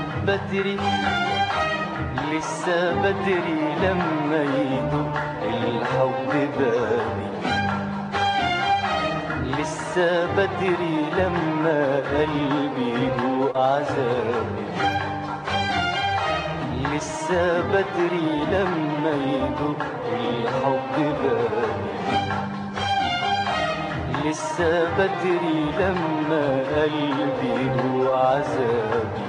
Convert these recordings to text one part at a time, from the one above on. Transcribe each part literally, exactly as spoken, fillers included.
بدري لسه بدري لما يدق الحب بابي، لسه بدري لما قلبي يدوق عذابي، لسه بدري لما يدق الحب بابي، لسه بدري لما قلبي يدوق عذابي.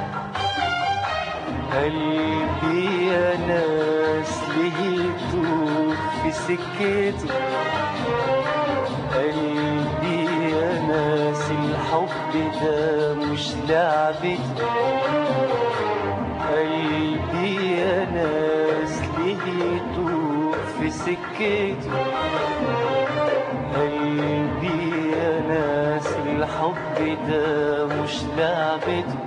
قلبي يا ناس لهيته في سكته، قلبي يا ناس الحب ده مش لعبته، قلبي يا ناس لهيته في سكته، قلبي يا ناس الحب ده مش لعبته.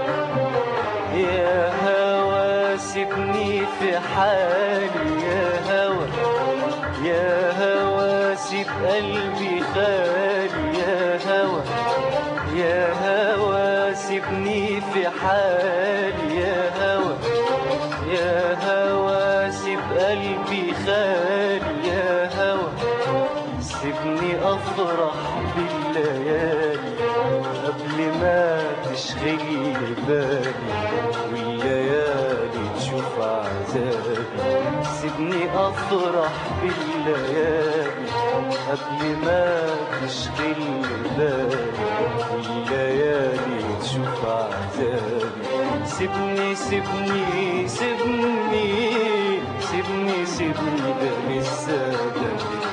يا هوا سيبني في حالي يا هوا، يا هوا سيب قلبي خالي يا هوا، يا هوا سيبني في حالي يا هوا، يا هوا سيب قلبي خالي يا هوا. سيبني أفرح بالليالي قبل ما تشغلي بالي والليالي تشوف عذابي. سيبني أفرح بالليالي قبل ما تشغلي بالي والليالي تشوف عذابي. سيبني سيبني سيبني سيبني سيبني ده لسه بدري.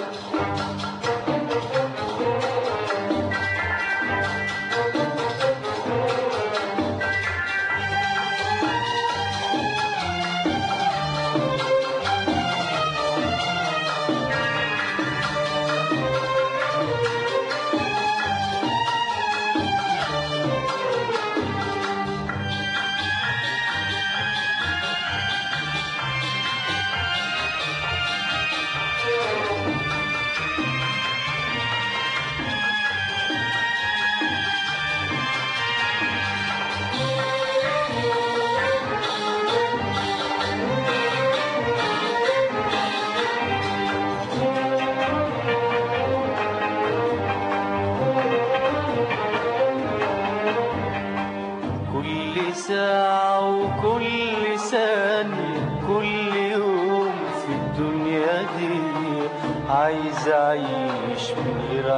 ساعة وكل ثانية كل يوم في الدنيا دي عايز أعيش من غير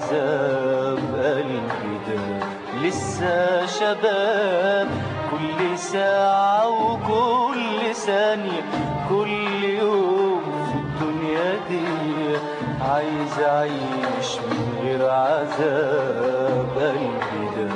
عذاب. قلبي ده لسه شباب، كل ساعة وكل ثانية كل يوم في الدنيا دي عايز أعيش من غير عذاب. قلبي ده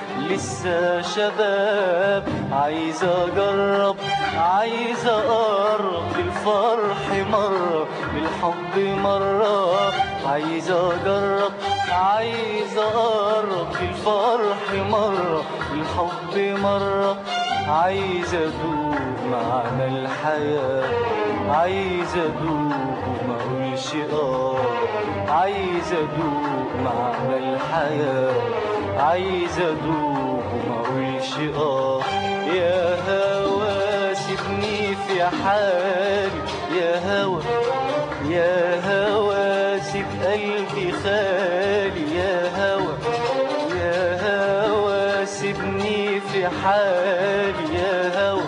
لسه شباب، عايز اجرب عايز اقرب للفرح مرة للحب مرة، عايز اجرب عايز اقرب للفرح مرة للحب مرة، عايز ادوق معنى الحياة، عايز ادوق وما اقولش اه، عايز ادوق معنى الحياة، عايز ادوق وما اقولش اه. يا هوا سيبني في حالي يا هوا، يا هوا سيب قلبي خالي يا هوا، يا هوا سيبني في حالي يا هوا،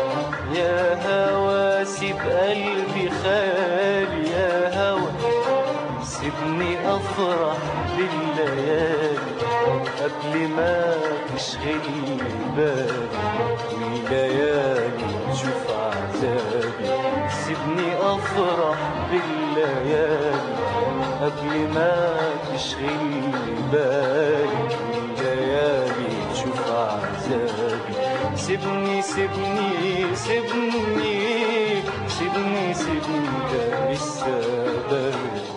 يا هوا سيب قلبي خالي يا هوا. سيبني افرح بالليالي قبل ما تشغلي بالي والليالي تشوف عذابي. سيبني افرح بالليالي قبل ما تشغلي بالي والليالي تشوف عذابي. سيبني سيبني سيبني سيبني سيبني ده لسه بدري.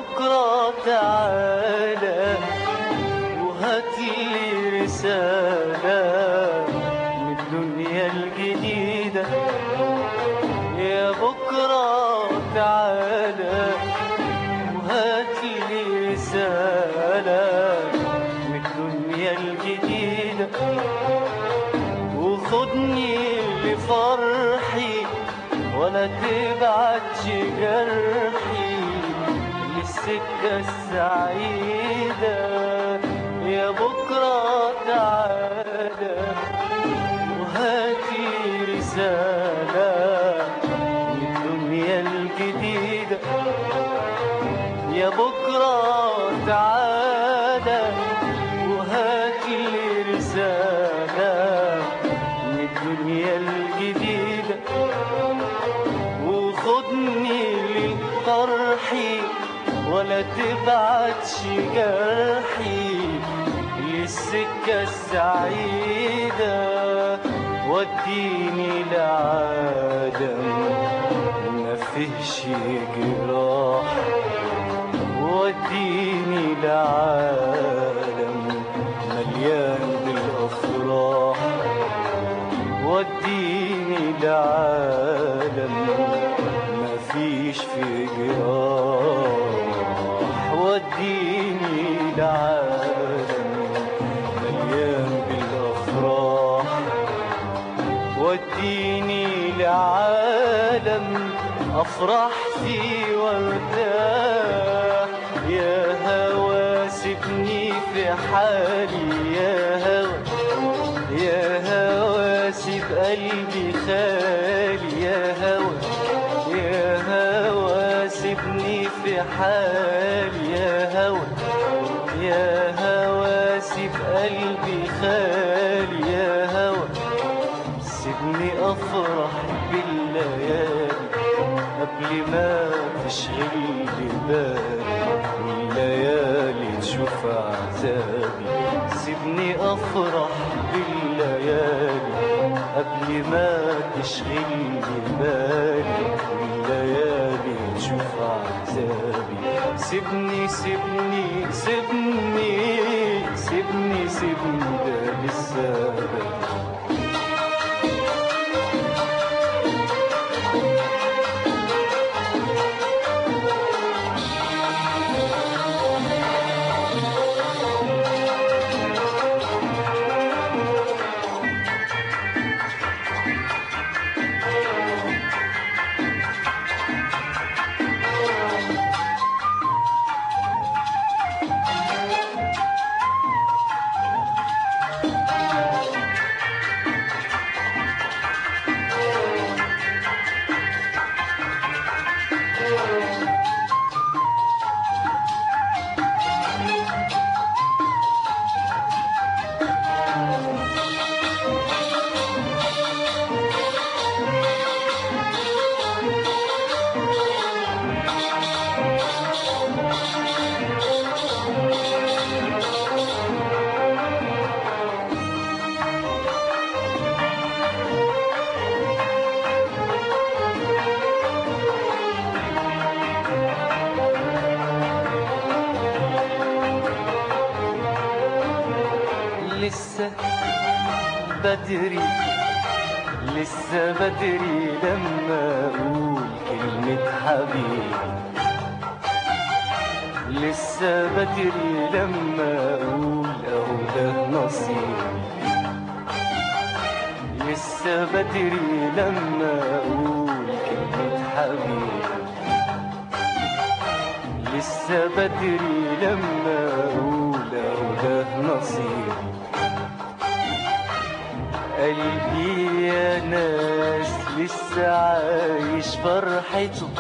بكرة تعالى وهاتلي رسالة من الدنيا الجديدة. يا بكرة تعالى وهاتلي رسالة من الدنيا الجديدة، وخدني لفرحي ولا تبعتش جرحي للسكة السعيدة. يا بكرة تعالى وهاتي رسالة من الدنيا الجديدة. يا بكرة تعالى وهاتي رسالة من الدنيا الجديدة، وخدني لفرحي ولا تبعتش جرحي للسكة السعيدة. وديني لعالم ما فيهش جراح، وديني لعالم مليان بالأفراح، وديني لعالم ما فيش فيه جراح، وديني لعالم مليان بالأفراح، وديني لعالم أفرح فيه وارتاح. يا هوا سيبني في حالي، يا هوا يا هوا سيب قلبي خالي، يا هوا يا هوا سيبني في حالي، يا هوا يا هوا سيب قلبي خالي، يا هوا سيبني أفرح بالليالي قبل ما تشغلني بالي والليالي تشوف عذابي. سيبني أفرح بالليالي قبل ما تشغلني بالي والليالي تشوف عذابي. سيبني سيبني سيبني سيبني سيبني ده لسه بدري. لسه بدري لسه بدري لما أقول كلمة حبيبي، لسه بدري لما أقول أهو ده نصيبي، لسه بدري لما أقول كلمة حبيبي، لسه بدري لما أقول أهو ده نصيبي. قلبي يا ناس لسه عايش فرحته،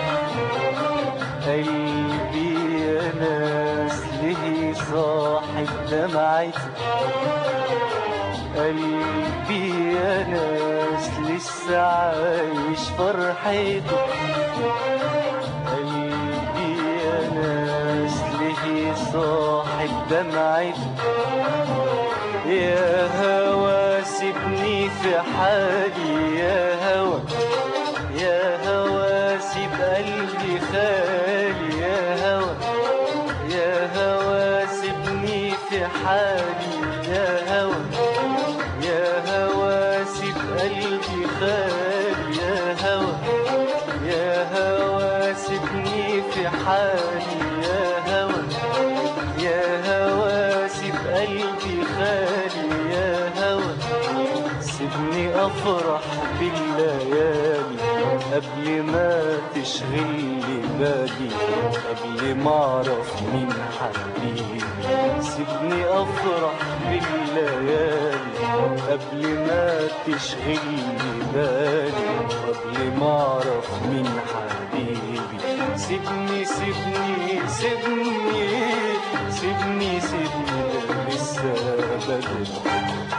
قلبي يا ناس ليه صاحب دمعته، قلبي يا ناس لسه عايش فرحته، قلبي يا ناس ليه صاحب دمعته. يا هوا سيبني في حالي، يا هوا يا هوا سيب قلبي خالي، يا هوا في حالي يا هوى يا هوى سيب قلبي خالي يا هوى يا هوى سيبني في حالي يا هوى يا هوى سيب قلبي خالي يا هوى سيبني أفرح بالليالي قبل ما تشغلي بالي قبل ما أعرف مين حبيبي سيبني أفرح بالليالي قبل ما تشغلي بالي قبل ما أعرف مين حبيبي سيبني سيبني سيبني سيبني سيبني ده لسه بدري